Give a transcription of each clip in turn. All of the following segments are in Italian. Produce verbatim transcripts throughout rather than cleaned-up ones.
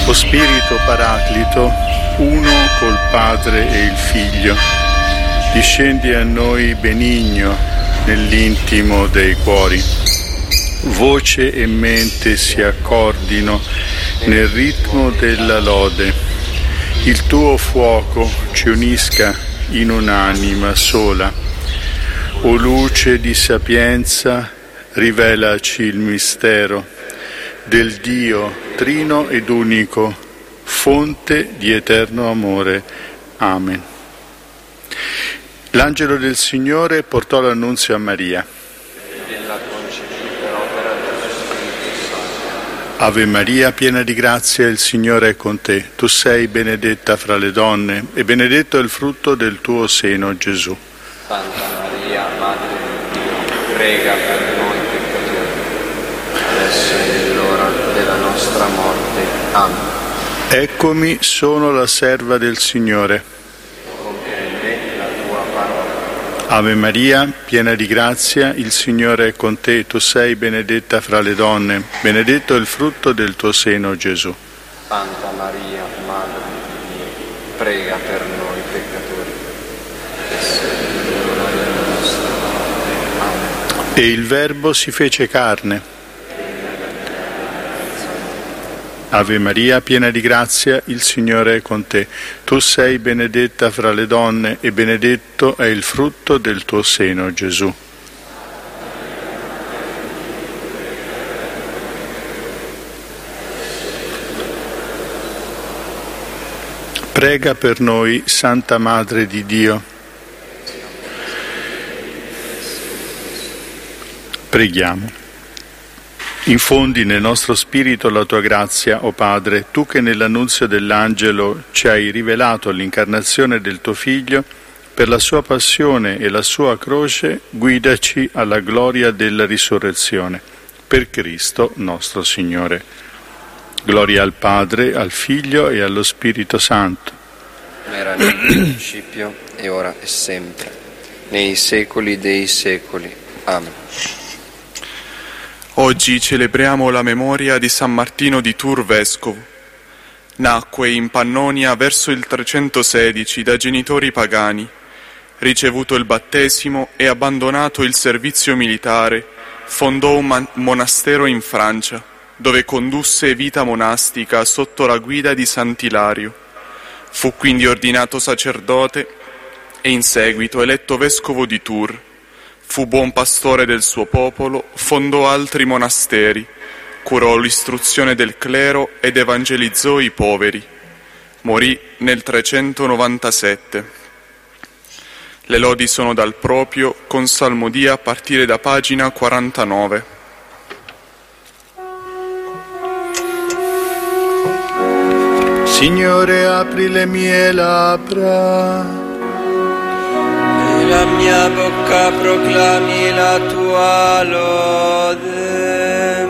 O Spirito Paraclito, uno col Padre e il Figlio, discendi a noi benigno nell'intimo dei cuori. Voce e mente si accordino nel ritmo della lode. Il tuo fuoco ci unisca in un'anima sola. O luce di sapienza, rivelaci il mistero del Dio trino ed unico, fonte di eterno amore. Amen. L'angelo del Signore portò l'annunzio a Maria. Ave Maria, piena di grazia, il Signore è con te. Tu sei benedetta fra le donne e benedetto è il frutto del tuo seno, Gesù. Santa Maria, Madre di Dio, prega per noi peccatori, adesso è l'ora della nostra morte. Amen. Eccomi, sono la serva del Signore. Compia in me la tua parola. Ave Maria, piena di grazia, il Signore è con te. Tu sei benedetta fra le donne, benedetto è il frutto del tuo seno, Gesù. Santa Maria, Madre di Dio, prega per noi peccatori, adesso è l'ora della nostra morte. Amen. E il Verbo si fece carne. Ave Maria, piena di grazia, il Signore è con te. Tu sei benedetta fra le donne e benedetto è il frutto del tuo seno, Gesù. Prega per noi, Santa Madre di Dio. Preghiamo. Infondi nel nostro spirito la tua grazia, o Padre, tu che nell'annunzio dell'angelo ci hai rivelato l'incarnazione del tuo Figlio, per la sua passione e la sua croce, guidaci alla gloria della risurrezione. Per Cristo nostro Signore. Gloria al Padre, al Figlio e allo Spirito Santo. Era nel principio e ora e sempre, nei secoli dei secoli. Amen. Oggi celebriamo la memoria di San Martino di Tours vescovo. Nacque in Pannonia verso il trecentosedici da genitori pagani. Ricevuto il battesimo e abbandonato il servizio militare, fondò un man- monastero in Francia, dove condusse vita monastica sotto la guida di Sant'Ilario. Fu quindi ordinato sacerdote e in seguito eletto vescovo di Tours. Fu buon pastore del suo popolo, fondò altri monasteri, curò l'istruzione del clero ed evangelizzò i poveri. Morì nel trecentonovantasette. Le lodi sono dal proprio, con salmodia a partire da pagina quarantanove. Signore, apri le mie labbra. La mia bocca proclami la tua lode.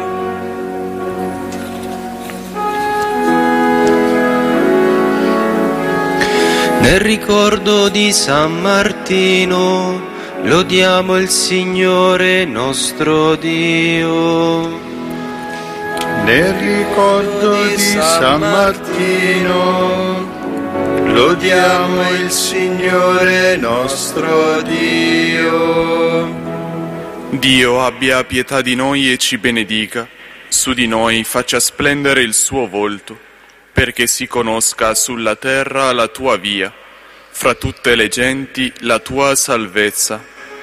Nel ricordo di San Martino, lodiamo il Signore nostro Dio. Nel ricordo di San Martino, lodiamo il Signore nostro Dio. Dio abbia pietà di noi e ci benedica, su di noi faccia splendere il suo volto, perché si conosca sulla terra la tua via, fra tutte le genti la tua salvezza.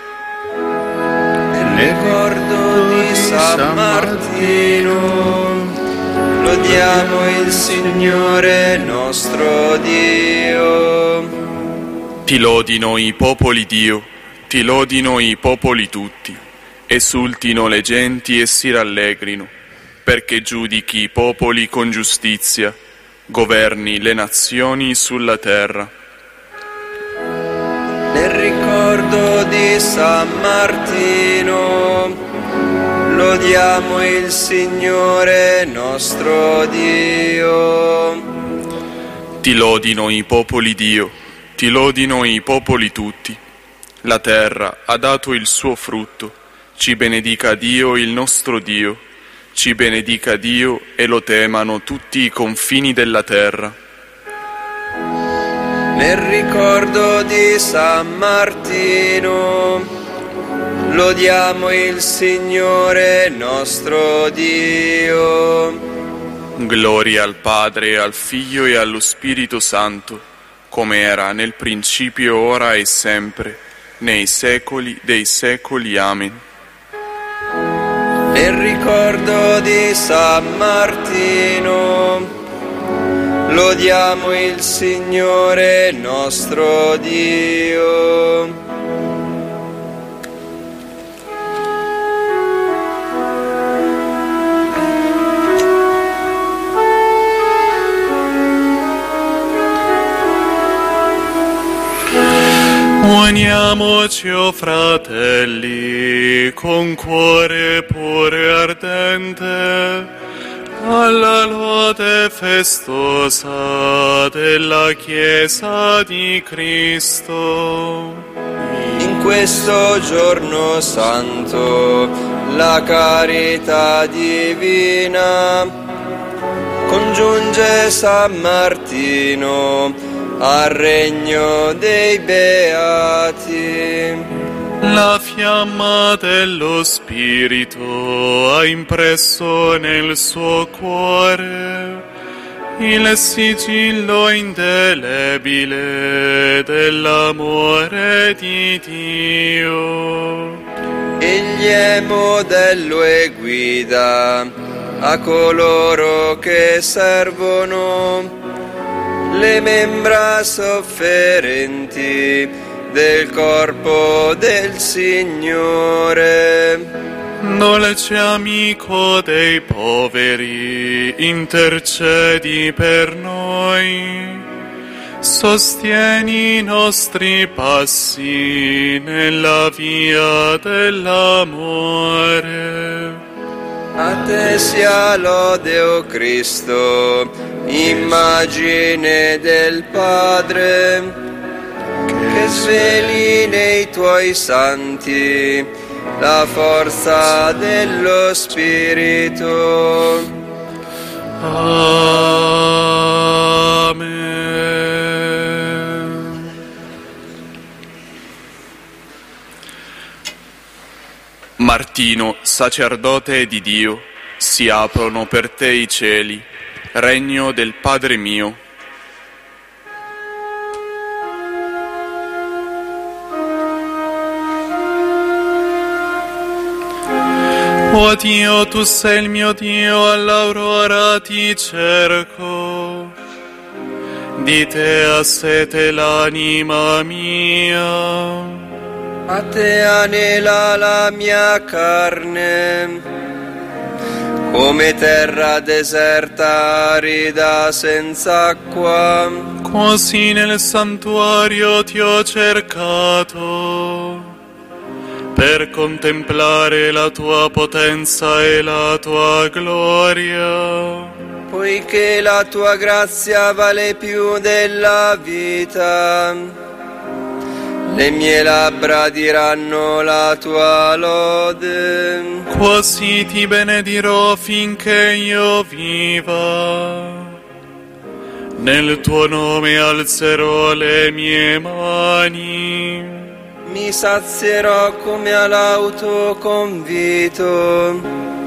Nel ricordo di San Martino, lodiamo il Signore nostro Dio. Ti lodino i popoli, Dio, ti lodino i popoli tutti, esultino le genti e si rallegrino, perché giudichi i popoli con giustizia, governi le nazioni sulla terra. Nel ricordo di San Martino, lodiamo il Signore nostro Dio. Ti lodino i popoli, Dio, ti lodino i popoli tutti. La terra ha dato il suo frutto, ci benedica Dio il nostro Dio, Ci benedica Dio e lo temano tutti i confini della terra. Nel ricordo di San Martino, lodiamo il Signore nostro Dio. Gloria al Padre, al Figlio e allo Spirito Santo, come era nel principio, ora e sempre, nei secoli dei secoli. Amen. Nel ricordo di San Martino, lodiamo il Signore nostro Dio. Uniamoci, o fratelli, con cuore puro e ardente, alla lode festosa della Chiesa di Cristo. In questo giorno santo, la carità divina congiunge San Martino al regno dei beati. La fiamma dello Spirito ha impresso nel suo cuore il sigillo indelebile dell'amore di Dio. Egli è modello e guida a coloro che servono le membra sofferenti del corpo del Signore. Dolce amico dei poveri, intercedi per noi. Sostieni i nostri passi nella via dell'amore. A te sia lode, o Cristo, immagine del Padre, che sveli nei tuoi santi la forza dello Spirito. Amen. Martino, sacerdote di Dio, si aprono per te i cieli, regno del Padre mio. O Dio, tu sei il mio Dio, all'aurora ti cerco. Di te ha sete l'anima mia. A te anela la mia carne, come terra deserta, arida, senza acqua. Così nel santuario ti ho cercato, per contemplare la tua potenza e la tua gloria. Poiché la tua grazia vale più della vita, le mie labbra diranno la tua lode. Così ti benedirò finché io viva. Nel tuo nome alzerò le mie mani. Mi sazierò come all'autoconvito,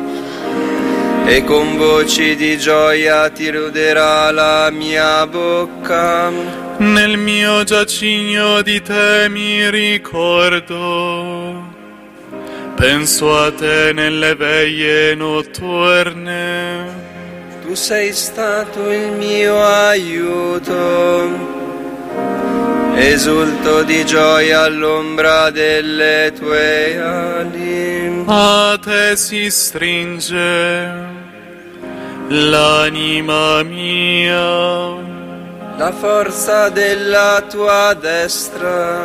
e con voci di gioia ti ruderà la mia bocca. Nel mio giaciglio di te mi ricordo, penso a te nelle veglie notturne. Tu sei stato il mio aiuto, esulto di gioia all'ombra delle tue ali. A te si stringe l'anima mia. La forza della tua destra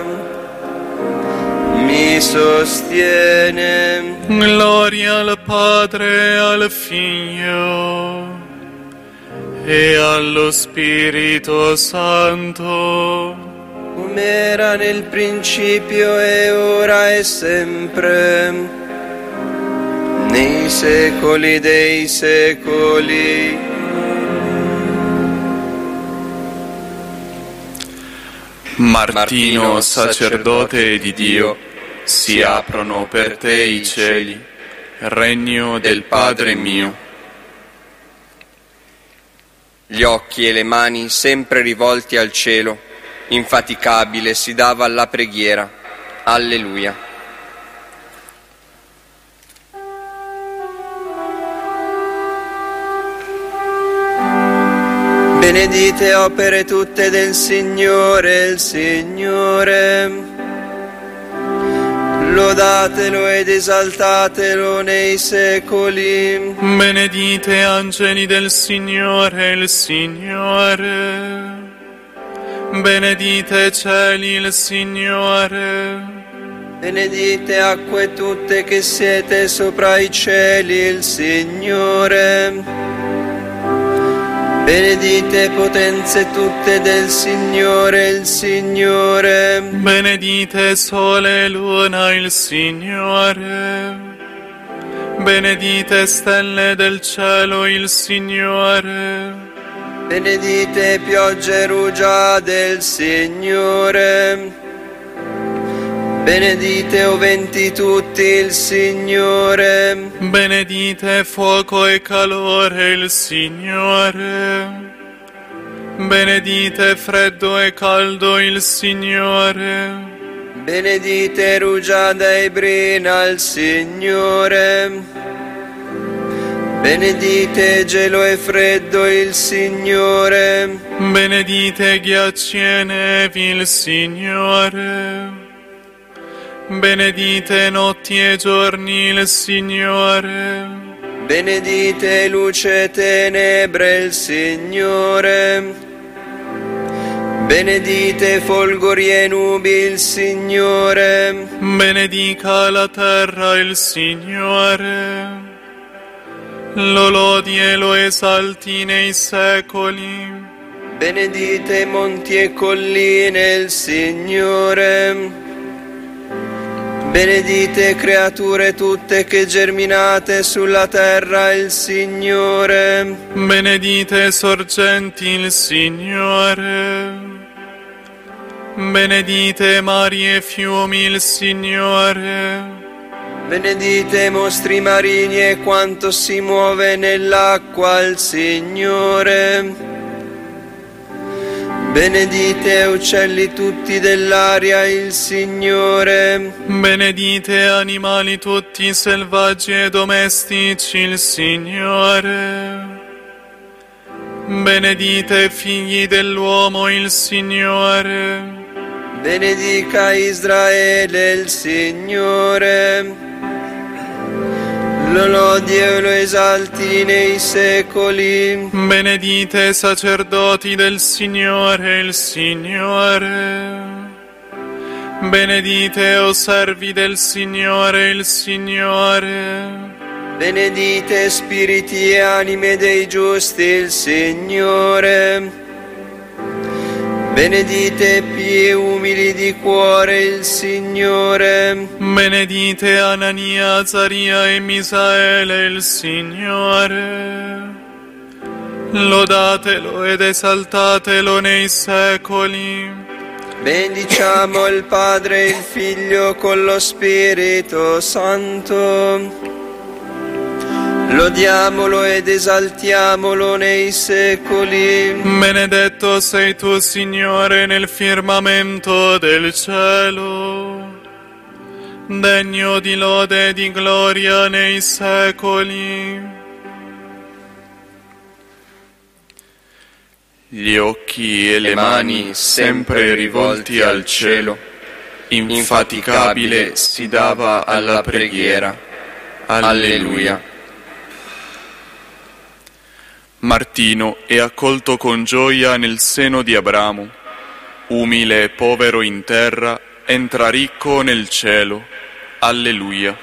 mi sostiene. Gloria al Padre, al Figlio e allo Spirito Santo, come era nel principio e ora e sempre, nei secoli dei secoli. Martino, sacerdote di Dio, si aprono per te i cieli, regno del Padre mio. Gli occhi e le mani sempre rivolti al cielo, infaticabile si dava alla preghiera. Alleluia. Benedite opere tutte del Signore, il Signore. Lodatelo ed esaltatelo nei secoli. Benedite angeli del Signore, il Signore. Benedite cieli, il Signore. Benedite acque tutte che siete sopra i cieli, il Signore. Benedite potenze tutte del Signore, il Signore. Benedite sole e luna, il Signore. Benedite stelle del cielo, il Signore. Benedite piogge rugiade del Signore. Benedite o venti tutti il Signore. Benedite fuoco e calore il Signore. Benedite freddo e caldo il Signore. Benedite rugiada e brina il Signore. Benedite gelo e freddo il Signore. Benedite ghiacci e nevi il Signore. Benedite notti e giorni il Signore. Benedite luce e tenebre il Signore. Benedite folgori e nubi il Signore. Benedica la terra il Signore. Lo lodi e lo esalti nei secoli. Benedite monti e colline il Signore. Benedite creature tutte che germinate sulla terra il Signore. Benedite sorgenti il Signore. Benedite mari e fiumi il Signore. Benedite mostri marini e quanto si muove nell'acqua il Signore. Benedite uccelli tutti dell'aria il Signore. Benedite animali tutti selvaggi e domestici il Signore. Benedite figli dell'uomo il Signore. Benedica Israele il Signore. Lo lodi e lo esalti nei secoli. Benedite sacerdoti del Signore il Signore. Benedite o servi del Signore il Signore. Benedite spiriti e anime dei giusti il Signore. Benedite pii e umili di cuore il Signore. Benedite Anania, Azaria e Misaele il Signore. Lodatelo ed esaltatelo nei secoli. Benediciamo il Padre e il Figlio con lo Spirito Santo. Lodiamolo ed esaltiamolo nei secoli. Benedetto sei tu, Signore, nel firmamento del cielo, degno di lode e di gloria nei secoli. Gli occhi e le mani sempre rivolti al cielo, infaticabile si dava alla preghiera. Alleluia. Martino è accolto con gioia nel seno di Abramo. Umile e povero in terra, entra ricco nel cielo. Alleluia.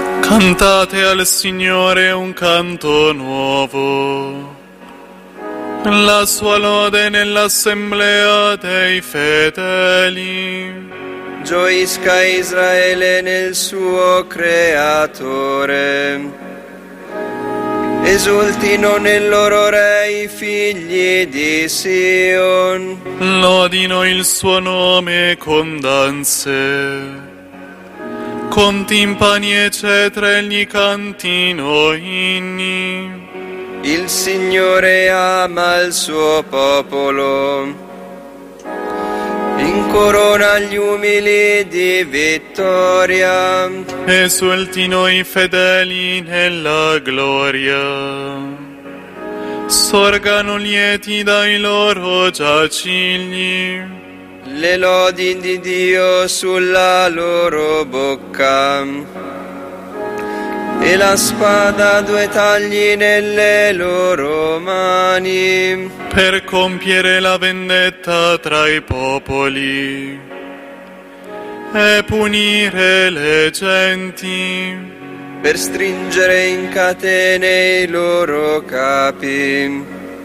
Cantate al Signore un canto nuovo. la sua lode nell'assemblea dei fedeli. Gioisca Israele nel suo Creatore. Esultino nel loro Re i figli di Sion. Lodino il suo nome con danze, con timpani e cetre gli cantino inni. Il Signore ama il suo popolo. Incorona gli umili di vittoria. Esultino i fedeli nella gloria. Sorgano lieti dai loro giacigli. Le lodi di Dio sulla loro bocca. E la spada a due tagli nelle loro mani, per compiere la vendetta tra i popoli e punire le genti, per stringere in catene i loro capi,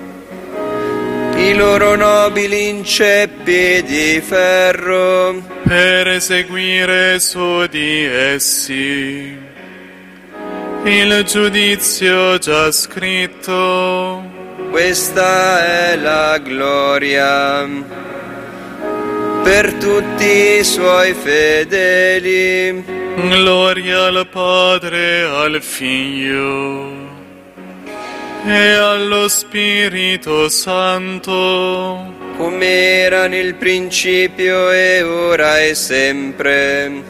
i loro nobili in ceppi di ferro, per eseguire su di essi il giudizio già scritto. Questa è la gloria per tutti i suoi fedeli. Gloria al Padre, al Figlio e allo Spirito Santo, come era nel principio e ora e sempre,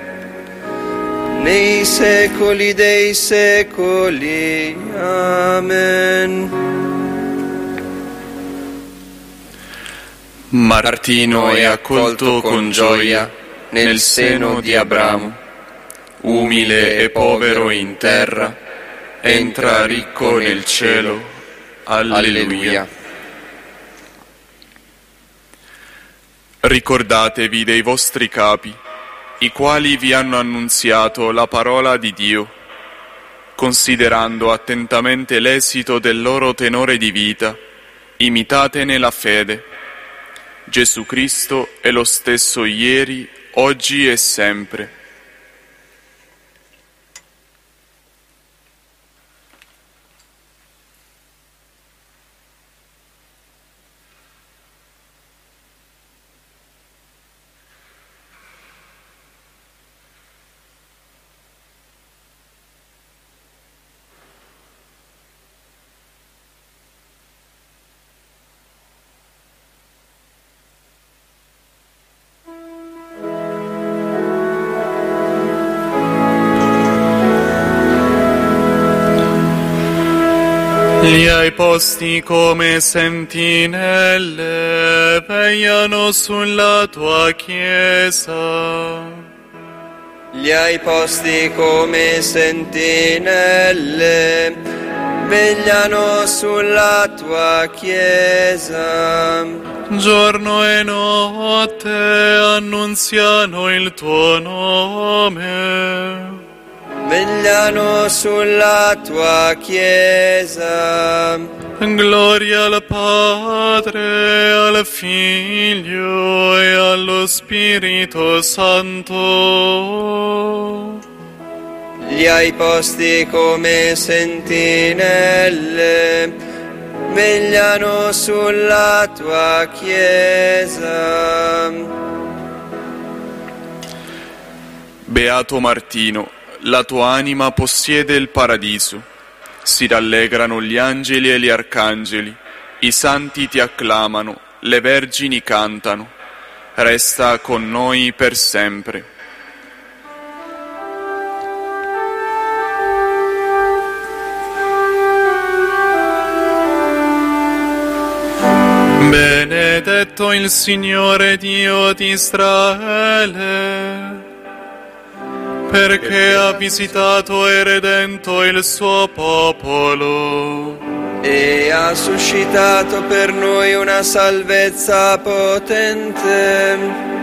nei secoli dei secoli. Amen. Martino è accolto con gioia nel seno di Abramo, umile e povero in terra, entra ricco nel cielo. Alleluia. Ricordatevi dei vostri capi, i quali vi hanno annunziato la parola di Dio, considerando attentamente l'esito del loro tenore di vita, imitatene la fede. Gesù Cristo è lo stesso ieri, oggi e sempre. Li hai posti come sentinelle, vegliano sulla tua chiesa. Li hai posti come sentinelle, vegliano sulla tua chiesa. Giorno e notte annunziano il tuo nome. Vegliano sulla tua Chiesa. Gloria al Padre, al Figlio e allo Spirito Santo. Li hai posti come sentinelle, vegliano sulla tua Chiesa. Beato Martino, la tua anima possiede il paradiso, si rallegrano gli angeli e gli arcangeli, i santi ti acclamano, le vergini cantano, resta con noi per sempre. Benedetto il Signore Dio di Israele, perché ha visitato e redento il suo popolo e ha suscitato per noi una salvezza potente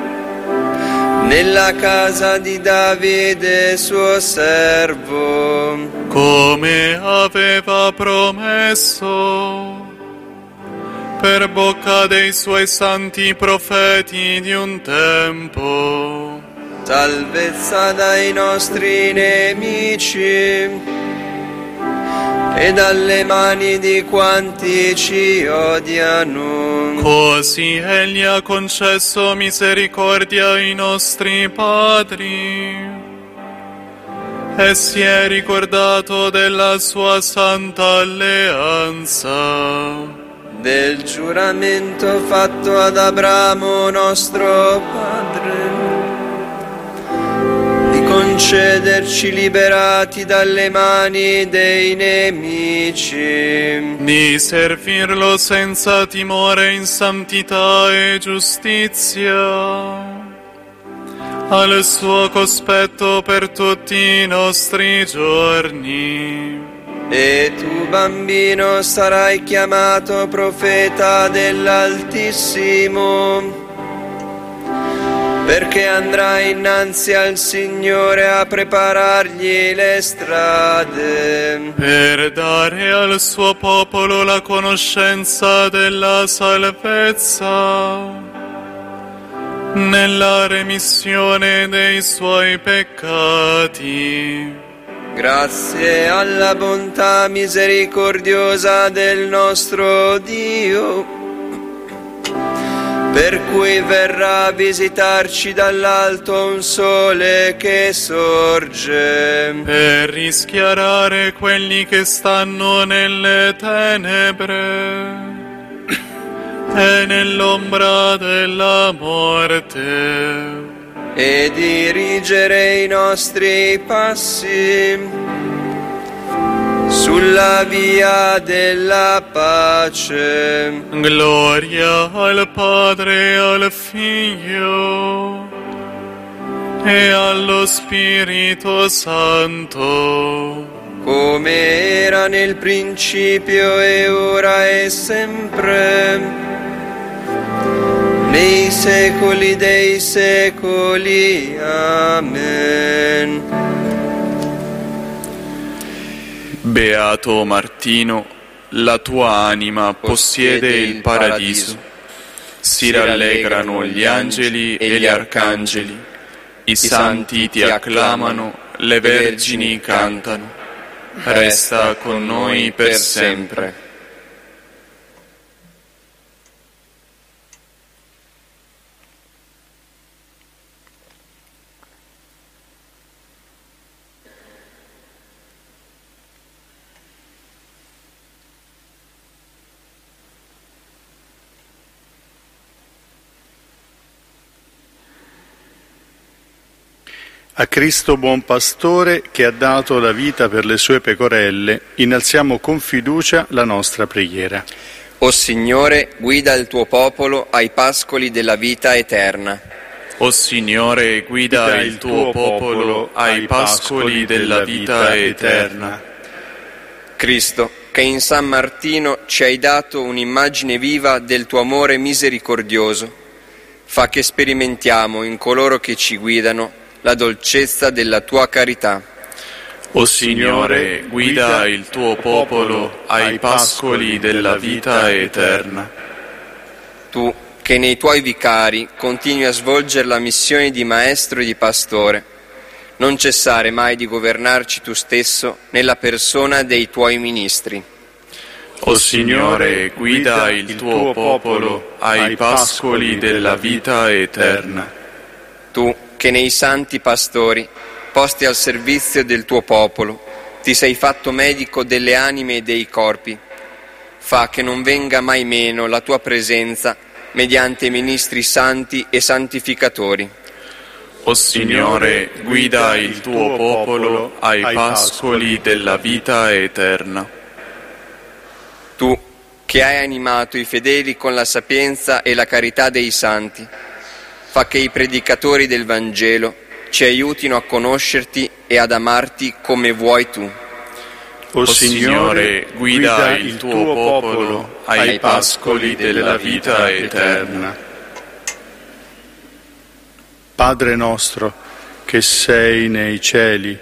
nella casa di Davide suo servo, come aveva promesso, per bocca dei suoi santi profeti di un tempo. Salvezza dai nostri nemici e dalle mani di quanti ci odiano. Così Egli ha concesso misericordia ai nostri padri e si è ricordato della sua santa alleanza, del giuramento fatto ad Abramo nostro padre, concederci liberati dalle mani dei nemici, di servirlo senza timore in santità e giustizia, al suo cospetto per tutti i nostri giorni. E tu, bambino, sarai chiamato profeta dell'Altissimo, perché andrai innanzi al Signore a preparargli le strade, per dare al suo popolo la conoscenza della salvezza, nella remissione dei suoi peccati. Grazie alla bontà misericordiosa del nostro Dio, per cui verrà a visitarci dall'alto un sole che sorge, per rischiarare quelli che stanno nelle tenebre e nell'ombra della morte, e dirigere i nostri passi sulla via della pace. Gloria al Padre e al Figlio e allo Spirito Santo, come era nel principio e ora e sempre, nei secoli dei secoli. Amen. Beato Martino, la tua anima possiede il paradiso. Si rallegrano gli angeli e gli arcangeli. I santi ti acclamano, le vergini cantano. Resta con noi per sempre. A Cristo buon pastore, che ha dato la vita per le sue pecorelle, innalziamo con fiducia la nostra preghiera. O Signore, guida il tuo popolo ai pascoli della vita eterna. O Signore, guida, guida il tuo popolo ai pascoli della vita eterna. Cristo, che in San Martino ci hai dato un'immagine viva del tuo amore misericordioso, fa che sperimentiamo in coloro che ci guidano la dolcezza della tua carità. O Signore, guida il tuo popolo ai pascoli della vita eterna. Tu, che nei tuoi vicari continui a svolgere la missione di maestro e di pastore, non cessare mai di governarci tu stesso nella persona dei tuoi ministri. O Signore, guida il tuo popolo ai pascoli della vita eterna. Tu, che nei santi pastori, posti al servizio del tuo popolo, ti sei fatto medico delle anime e dei corpi, fa che non venga mai meno la tua presenza mediante ministri santi e santificatori. O Signore, guida il tuo popolo ai pascoli della vita eterna. Tu, che hai animato i fedeli con la sapienza e la carità dei santi, fa che i predicatori del Vangelo ci aiutino a conoscerti e ad amarti come vuoi tu. O Signore, guida il tuo popolo ai pascoli della vita eterna. Padre nostro, che sei nei cieli,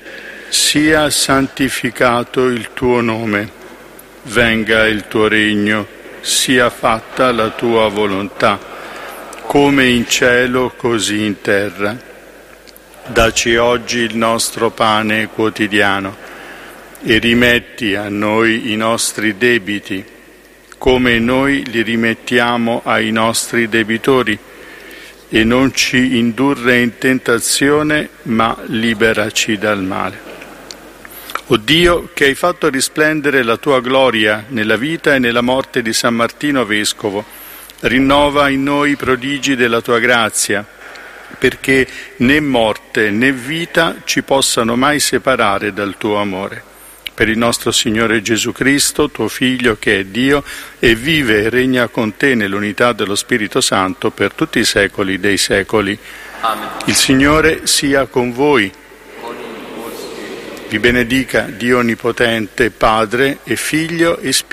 sia santificato il tuo nome. Venga il tuo regno, sia fatta la tua volontà, come in cielo così in terra. Dacci oggi il nostro pane quotidiano e rimetti a noi i nostri debiti, come noi li rimettiamo ai nostri debitori, e non ci indurre in tentazione, ma liberaci dal male. O Dio, che hai fatto risplendere la tua gloria nella vita e nella morte di San Martino Vescovo, rinnova in noi i prodigi della tua grazia, perché né morte né vita ci possano mai separare dal tuo amore. Per il nostro Signore Gesù Cristo, tuo Figlio, che è Dio e vive e regna con te nell'unità dello Spirito Santo per tutti i secoli dei secoli. Amen. Il Signore sia con voi. Vi benedica Dio Onnipotente, Padre e Figlio e Spirito.